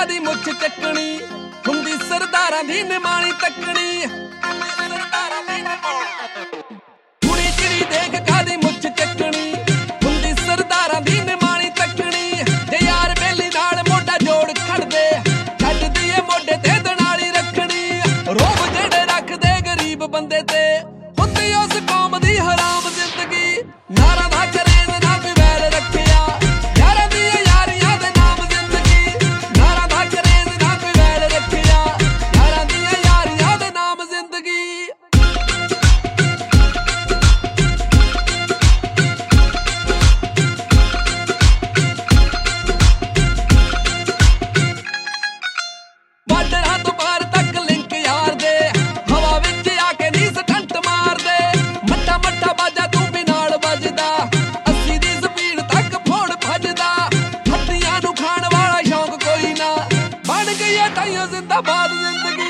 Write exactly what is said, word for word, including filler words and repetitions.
ਕਾਦੀ ਮੁੱਛ ਚੱਕਣੀ ਹੁੰਦੀ ਸਰਦਾਰਾਂ ਦੀ ਨਿਮਾਣੀ ਤੱਕਣੀ ਸਰਦਾਰਾਂ ਦੀ ਕੁੜੀ ਚਿੜੀ ਦੇਖ ਕਾਦੀ ਮੁੱਛ ਚੱਕਣੀ ਹੁੰਦੀ ਸਰਦਾਰਾਂ ਦੀ ਨਿਮਾਣੀ ਤੱਕਣੀ ਜੇ ਯਾਰ ਬੇਲੀ ਨਾਲ ਮੋਢਾ ਜੋੜ ਖੜਦੇ ਛੱਡਦੀ ਏ ਮੋਢੇ ਤੇ ਦਨਾਲੀ ਰੱਖਣੀ ਰੋਬ ਜਿਹੜੇ ਰੱਖਦੇ ਗਰੀਬ ਬੰਦੇ ਤੇ ਹੁੰਦੀ ਉਸ ਕੌਮ ਦੀ ਹਰਾਮ ਜ਼ਿੰਦਗੀ ਨਾਰਾ ਦਾ ਕਰੇਜ਼ ਨਾ ਕੋਈ ਵੈਰ ਰੱਖਿਆ ਯਾਰਾਂ ਦੀ ਯਾਰੀਆਂ ਦੇ ਨਾਮ ਜ਼ਿੰਦਗੀ ਨਾਰਾ ਦਾ ਕਰੇਜ਼ ਨਾ ਕੋਈ ਵੈਰ ਰੱਖਿਆ ਯਾਰਾਂ ਦੀ ਯਾਰੀਆਂ ਦੇ ਨਾਮ ਜ਼ਿੰਦਗੀ ਬਾਰਡਰਾਂ ਤੋਂ ਪਾਰ ਤੱਕ ਲਿੰਕ ਯਾਰ ਦੇ ਹਵਾ ਵਿੱਚ ਆ ਕੇ ਨੀ ਸਟੰਟ ਮਾਰਦੇ ਮੱਠਾ ਮੱਠਾ ਬਾਜਾ ਤੂੰ ਵੀ ਨਾਲ ਵੱਜਦਾ ਅੱਸੀ ਦੀ ਸਪੀਡ ਤੱਕ ਫੋੜ ਭੱਜਦਾ ਹੱਡੀਆਂ ਨੂੰ ਖਾਣ ਵਾਲਾ ਸ਼ੌਂਕ ਕੋਈ ਨਾ ਬਣ ਗਈ ਏ ਤਾਈਓ ਜ਼ਿੰਦਾਬਾਦ ਜ਼ਿੰਦਗੀ